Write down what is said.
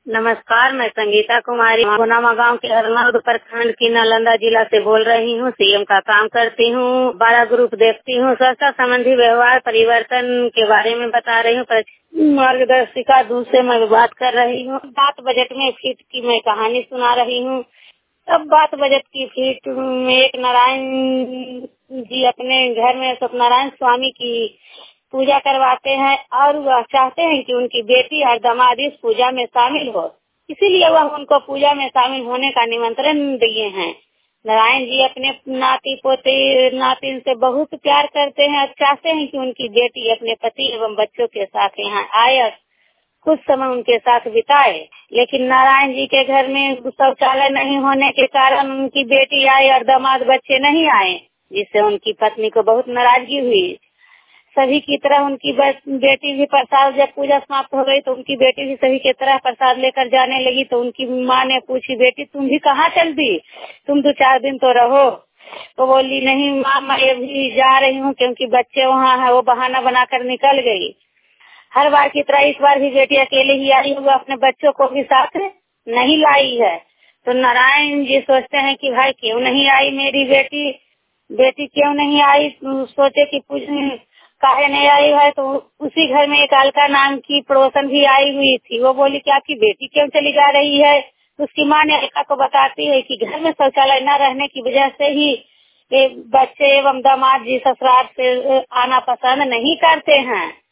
नमस्कार, मैं संगीता कुमारी गुनामा गांव के हरनौद प्रखंड की नालंदा जिला से बोल रही हूँ। सीएम का काम करती हूँ, 12 ग्रुप देखती हूँ, स्वच्छता संबंधी व्यवहार परिवर्तन के बारे में बता रही हूँ। मार्गदर्शिका दूसरे मैं बात कर रही हूँ। बात बजट में फीट की मैं कहानी सुना रही हूँ। अब बात बजट की फीट में एक नारायण जी अपने घर में सत्यनारायण स्वामी की पूजा करवाते हैं और वह चाहते हैं कि उनकी बेटी और दामाद इस पूजा में शामिल हो, इसीलिए वह उनको पूजा में शामिल होने का निमंत्रण दिए हैं। नारायण जी अपने नाती पोते नातिन से बहुत प्यार करते हैं और चाहते हैं कि उनकी बेटी अपने पति एवं बच्चों के साथ यहाँ आए और कुछ समय उनके साथ बिताए। लेकिन नारायण जी के घर में शौचालय नहीं होने के कारण उनकी बेटी आई और दामाद बच्चे नहीं आए, जिससे उनकी पत्नी को बहुत नाराजगी हुई। सभी की तरह उनकी बेटी भी प्रसाद, जब पूजा समाप्त हो गई तो उनकी बेटी भी सभी की तरह प्रसाद लेकर जाने लगी। तो उनकी माँ ने पूछी, बेटी तुम भी कहाँ चल दी, तुम 2-4 दिन तो रहो। तो बोली, नहीं माँ, मैं भी जा रही हूँ क्योंकि बच्चे वहाँ है। वो बहाना बनाकर निकल गई। हर बार की तरह इस बार भी बेटी अकेले ही आई हुई, अपने बच्चों को भी साथ नहीं लाई है। तो नारायण जी सोचते हैं कि भाई क्यों नहीं आई मेरी बेटी क्यों नहीं आई। सोचे कि काहे नहीं आई है। तो उसी घर में एक अलका नाम की पड़ोसन भी आई हुई थी। वो बोली कि आपकी बेटी क्यों चली जा रही है। तो उसकी माँ ने अलका को बताती है कि घर में शौचालय न रहने की वजह से ही बच्चे एवं दामाद जी ससुराल से आना पसंद नहीं करते हैं।